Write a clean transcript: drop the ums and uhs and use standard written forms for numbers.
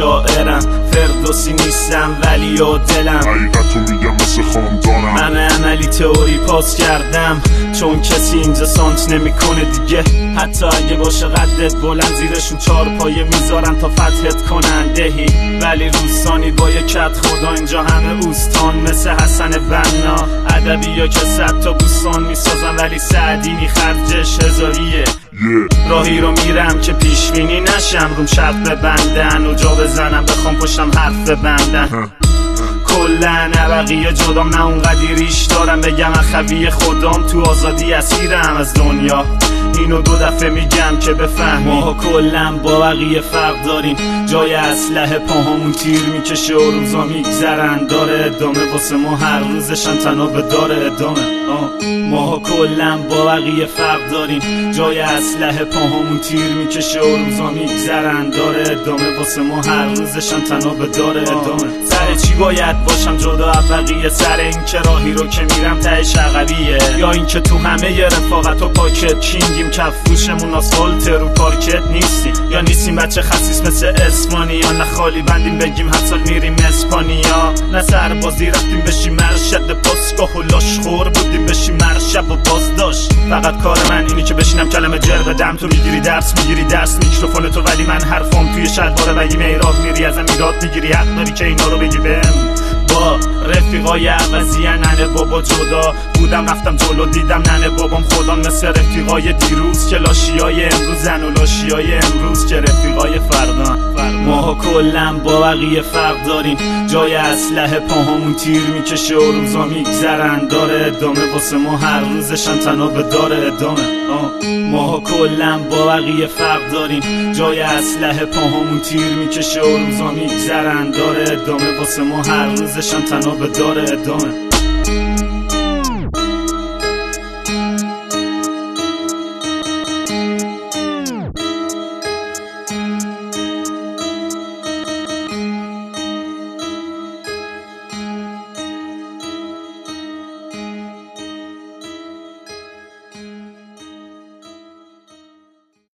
شاعرم، فردوسی نیستم ولی دلم حقیقتو میگم مثل خاندانم. همه عملی تئوری پاس کردم چون کسی اینجا سانت نمیکنه دیگه. حتی اگه باشه قدت بلند زیرشون 4 پایه میذارن تا فتحت کنن دهی. ولی روستانی با یک کت خدا اینجا همه اوستان مثل حسن بنا. ادبی یا که 100 تا بوستان میسازن ولی سعدینی خرجش هزاریه. راهی رو میرم که پیشبینی نشم روم شرط ببندن و جا بزنم بخوام پشتم حرف ببندن. کلن بقیه جدام نه اونقدی ریش دارم بگم اخوی خودم تو آزادی اسیرم از دنیا. اینو 2 دفعه میگم که بفهمی ما کلن با بقیه فرق داریم. جای اسلحه پاهامون تیر میکشه و روزا میگذرن داره ادامه واسه ما هر روزشن تناب داره ادامه. ما کلن با بقیه فرق داریم. جای اسلحه پاهامون تیر میکشه و روزا میگذرن داره ادامه واسه ما هر روزشن تناب داره ادامه. سر چی باید باشم جدا از بقیه؟ سر این که راهی رو که میرم تهش عقبیه، یا این که تو همه ی رفاقت و پاکت کینگیم کف فروشمون آسفالت رو پارکت نیستیم. یا نیستیم بچه خسیس مثل اسپانیا، نه خالی بندیم بگیم هر سال میریم اسپانیا. نه سربازی رفتیم بشیم مرشد پاسگاه و لاشخور بودیم بشیم مرشب و بازداشت. فقط کار من اینی که بشینم کلمه جر بدم. تو میگیری درس میکروفون تو ولی من حرفام توی شلوار بگی میراه میری ازم ایراد میگیری. حق داری که اینا رو بگی بهم. با رفیقای عوضی ننه بابا جدا بودم رفتم جلو دیدم ننه بابام خودم مثل رفیقای دیروز که لاشیای امروزن و لاشیای امروز که رفیقای فردان. ما کلن با بقیه فرق داریم. جای اسلحه پاهامون تیر میکشه و روزا میگذرن داره ادامه واسه ما هر روزشن تناب داره ادامه. ما کلن با بقیه فرق داریم. جای اسلحه پاهامون تیر میکشه و روزا میگذرن داره ادامه واسه ما هر روزشن تناب داره ادامه.